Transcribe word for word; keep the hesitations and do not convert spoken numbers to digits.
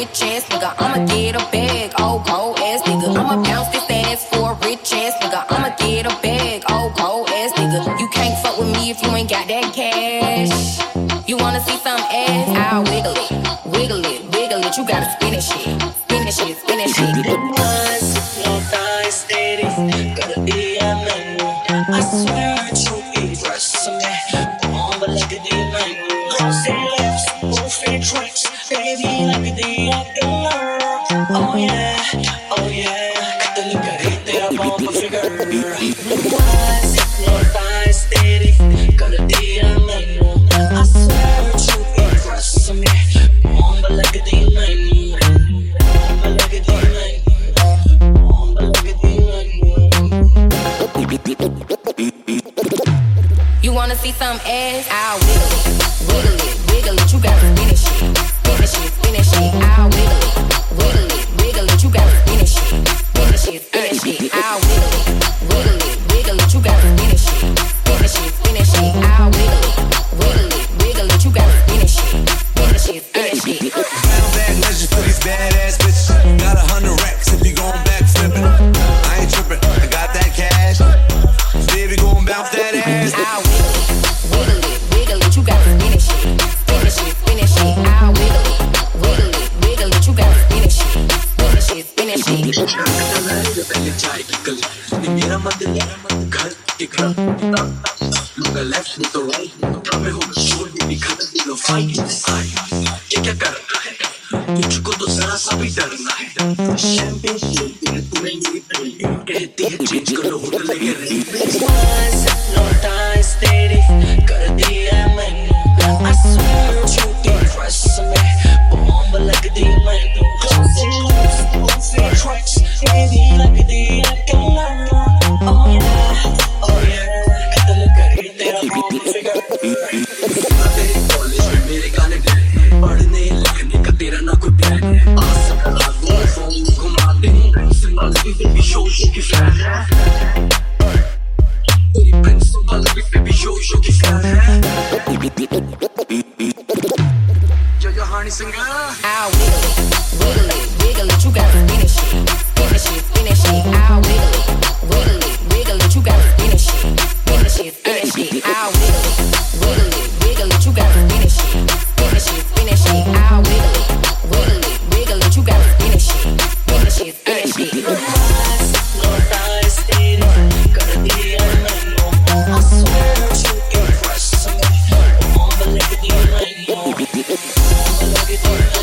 rich ass nigga. I'ma get a bag, oh cold ass nigga. I'ma bounce this ass for a rich ass nigga. I'ma get a bag, oh cold ass nigga. You can't fuck with me if you ain't got that cash. You wanna see some ass? I'll wiggle it, wiggle it, wiggle it. You gotta spin it shit, spin it shit, spin it shit. I swear to be dressing on the leg of the night. Say lips, bullshit tricks, baby, like the other. Oh yeah, oh yeah. Cut the look at it, they're bomb for figure. Why sit your thighs steady? Gonna be a man. I swear to be dressing on the leg of the night. On the leg of the night. On the leg of the night. You wanna see some ass? I'll wiggle it, wiggle it, wiggle it. You gotta spin it shit, spin it shit, spin it shit. I'll wiggle it, wiggle it, wiggle it. You gotta spin it shit, spin it shit, spin it shit. I'll wiggle it, wiggle it, wiggle it. You gotta spin it shit, spin it shit, spin it shit. I'll wiggle it, wiggle it, wiggle it. You gotta spin it shit, spin it shit, spin it shit. Brown bag measures for these badass bitches. Got a hundred racks if you going back flipping. I ain't tripping, I got that cash. Baby, gon' bounce that ass. I'll wiggle it, wiggle it, wiggle it. You gotta spin it shit, spin it shit, spin it shit. I'll wiggle it, wiggle it, wiggle it. You gotta spin it shit, spin it shit, spin it Look left, look right. मैं हूँ शोर भी दिखाता दिलो fight inside. ये क्या करना है? तुझको तो जरा सा भी डरना है. Champagne shooting, तुम्हें ये पहले कहती है change करो होटल लगे रही. No time steady, कर दिया मैंने. I swear to be trusting me, bomb like the man. Closing lips, open tracks, baby like the killer. Oh yeah, oh yeah. तेरा बॉम्ब फिगर तेरे कॉलेज में मेरे गाने डरे पढ़ने लिखने का तेरा ना कोई प्लान है आसम आदमी फोन घुमाते हैं सिंबल की बेबी शो शो की फैन है तेरी प्रिंसिपल की बेबी शो शो की फैन है जो जो Honey singer I'll wiggle it, wiggle it, wiggle it. You gotta spin it shit, spin it shit, spin it shit. I'll wiggle it, wiggle it, wiggle it. You gotta spin it shit, spin it shit, spin it shit. I'll wiggle it, wiggle it, wiggle it. You gotta spin it shit, spin it shit, spin it shit. I'll wiggle it, wiggle it, wiggle it. You gotta spin it shit, spin it shit, spin it shit. No time steady, gotta be a man. I swear to be trusting me, on the leg of the night, on the leg of the night.